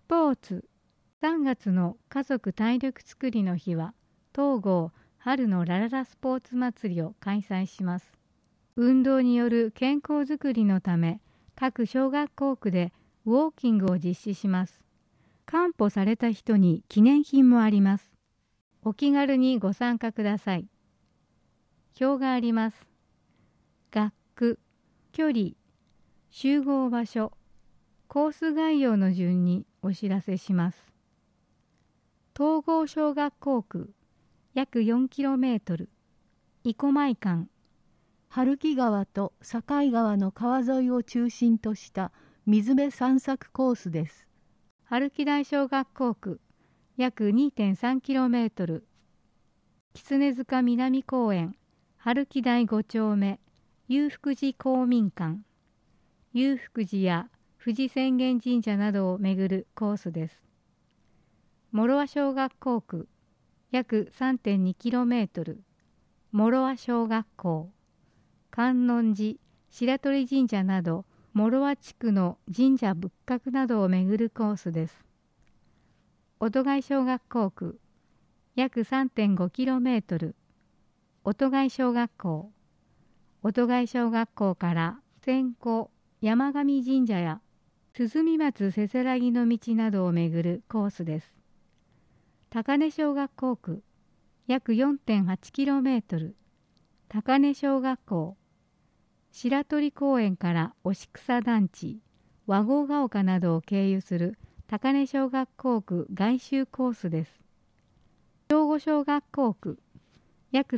ポーツ。3月の家族体力づくりの日は、東郷春のラララスポーツ祭りを開催します。運動による健康づくりのため、各小学校区でウォーキングを実施します。完歩された人に記念品もあります。お気軽にご参加ください。表があります。学区、距離、集合場所、コース概要の順にお知らせします。東郷小学校区、約 4km、生駒間、 春木川と境川の川沿いを中心とした水辺散策コースです。 春木台小学校区、約 2.3km、狐塚南公園、春木台5丁目、祐福寺公民館、祐福寺や富士浅間神社などを巡るコースです。諸和小学校区、約 3.2km、諸和小学校、観音寺、白鳥神社など、諸和地区の神社仏閣などを巡るコースです。音貝小学校区、約 3.5km、音貝小学校、音貝小学校から千古山上神社や鼓松せせらぎの道などを巡るコースです。高根小学校区、約 4.8km、高根小学校、白鳥公園から押草団地、和合ヶ丘などを経由する高根小学校区外周コースです。兵庫小学校区、約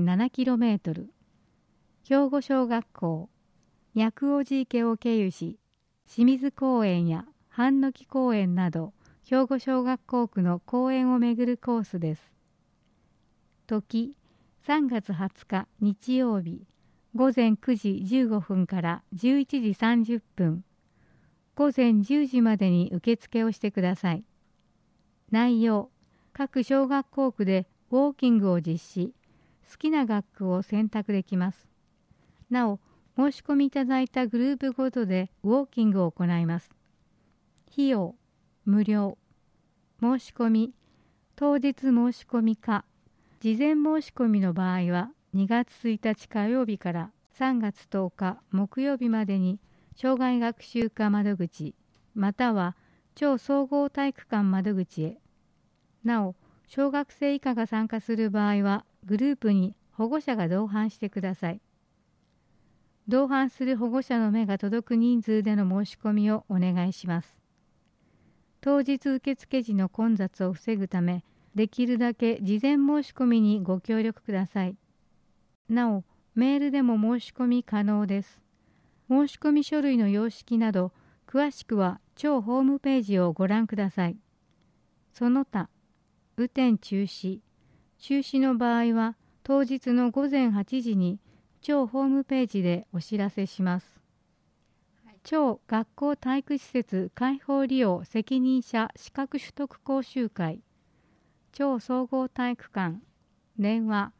3.7km、兵庫小学校、薬王寺池を経由し、清水公園や半の木公園など、兵庫小学校区の公園を巡るコースです。時、3月20日日曜日、午前9時15分から11時30分、午前10時までに受付をしてください。内容、各小学校区でウォーキングを実施、好きな学区を選択できます。なお、申し込みいただいたグループごとでウォーキングを行います。費用、無料。申し込み、当日申し込みか、事前申し込みの場合は2月1日火曜日から3月10日木曜日までに障害学習課窓口または超総合体育館窓口へ。なお、小学生以下が参加する場合はグループに保護者が同伴してください。同伴する保護者の目が届く人数での申し込みをお願いします。当日受付時の混雑を防ぐため、できるだけ事前申し込みにご協力ください。なお、メールでも申し込み可能です。申し込み書類の様式など、詳しくは庁ホームページをご覧ください。その他、雨天中止。中止の場合は、当日の午前8時に庁ホームページでお知らせします。庁学校体育施設開放利用責任者資格取得講習会。超総合体育館、電話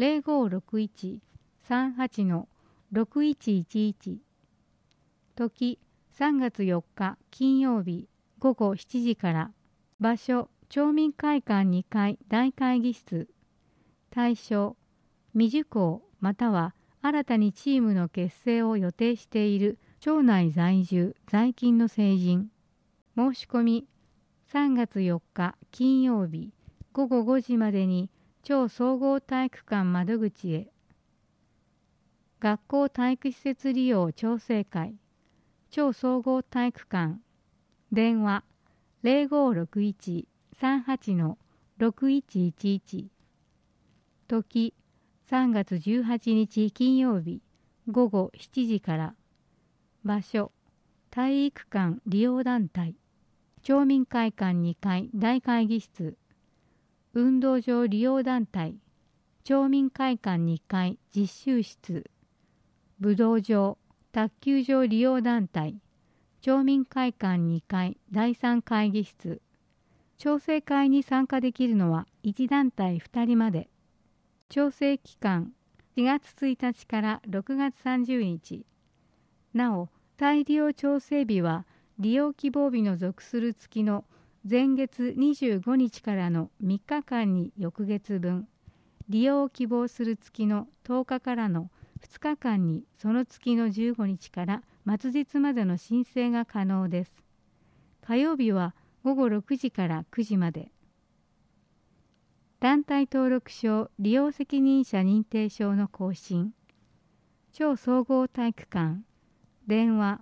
0561-38-6111、時3月4日金曜日午後7時から、場所町民会館2階大会議室、対象未受講または新たにチームの結成を予定している町内在住在勤の成人。申し込み3月4日金曜日午後5時までに町総合体育館窓口へ。学校体育施設利用調整会、町総合体育館、電話0561-38-6111、時3月18日金曜日午後7時から、場所体育館利用団体、町民会館2階大会議室、運動場利用団体、町民会館2階実習室、武道場、卓球場利用団体、町民会館2階第3会議室。調整会に参加できるのは1団体2人まで。調整期間4月1日から6月30日。なお、再利用調整日は利用希望日の属する月の前月25日からの3日間に翌月分、利用を希望する月の10日からの2日間にその月の15日から末日までの申請が可能です。火曜日は午後6時から9時まで。団体登録証利用責任者認定証の更新。超総合体育館。電話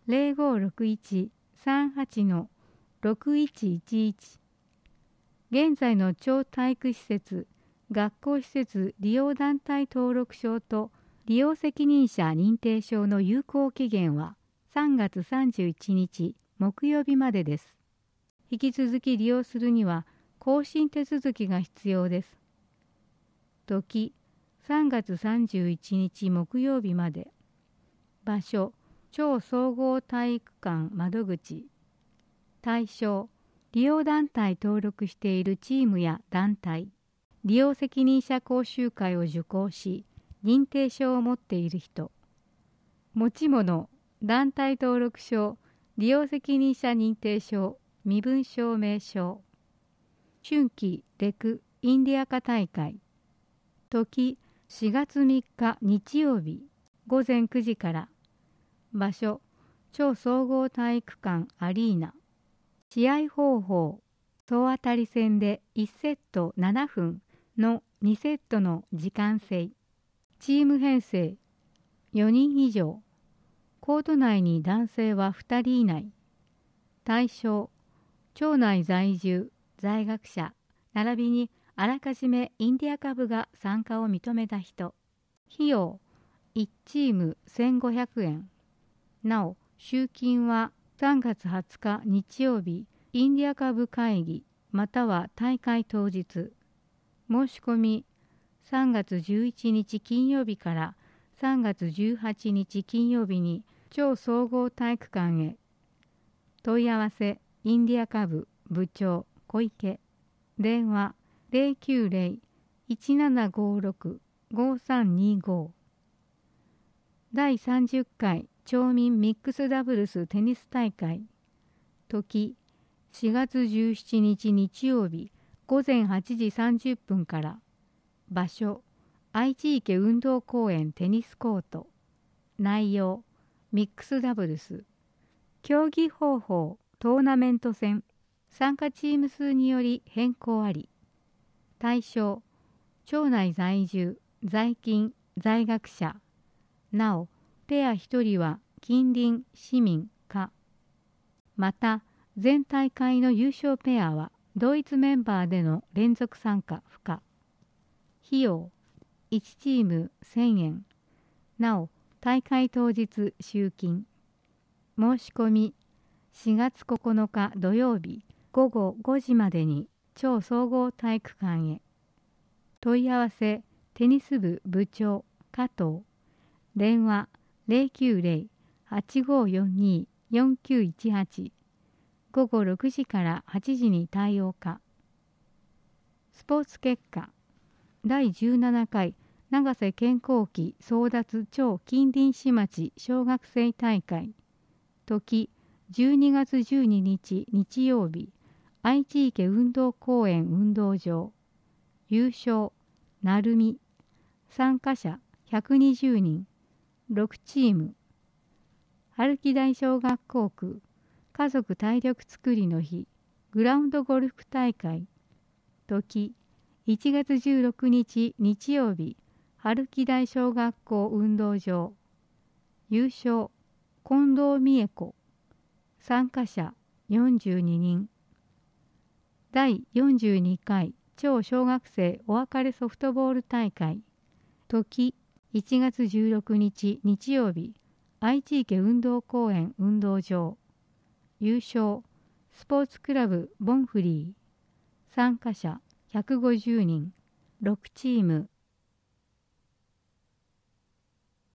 0561-38-6111。現在の超体育施設、学校施設利用団体登録証と利用責任者認定証の有効期限は3月31日木曜日までです。引き続き利用するには更新手続きが必要です。時、3月31日木曜日まで。場所、超総合体育館窓口。対象、利用団体登録しているチームや団体。利用責任者講習会を受講し、認定証を持っている人。持ち物、団体登録証、利用責任者認定証、身分証明書。春季レクインディアカ大会。時、4月3日日曜日、午前9時から。場所、超総合体育館アリーナ。試合方法、総当たり戦で1セット7分の2セットの時間制。チーム編成、4人以上。コート内に男性は2人以内。対象、町内在住、在学者、並びにあらかじめインディア株が参加を認めた人。費用、1チーム1500円。なお、集金は3月20日日曜日、インディア株会議、または大会当日。申し込み、3月11日金曜日から3月18日金曜日に超総合体育館へ。問い合わせ、インディア株部長小池。電話090-1756-5325。第30回町民ミックスダブルステニス大会。時、4月17日日曜日午前8時30分から。場所、愛知池運動公園テニスコート。内容、ミックスダブルス。競技方法、トーナメント戦。参加チーム数により変更あり。対象、町内在住、在勤、在学者。なお、ペア1人は近隣市民か。また、全大会の優勝ペアは同一メンバーでの連続参加不可。費用、1チーム1000円。なお、大会当日集金。申し込み、4月9日土曜日午後5時までに超総合体育館へ。問い合わせ、テニス部部長加藤。電話090-8542-4918。午後6時から8時に対応か。スポーツ結果、第17回長瀬健康期争奪超近隣市町小学生大会。時、12月12日日曜日、愛知池運動公園運動場。優勝、成美。参加者120人。6チーム。春木台小学校区家族体力つくりの日グラウンドゴルフ大会。時、1月16日日曜日、春木台小学校運動場。優勝、近藤美恵子。参加者42人。第42回超小学生お別れソフトボール大会。時、1月16日日曜日、愛知池運動公園運動場。優勝、スポーツクラブボンフリー。参加者150人。6チーム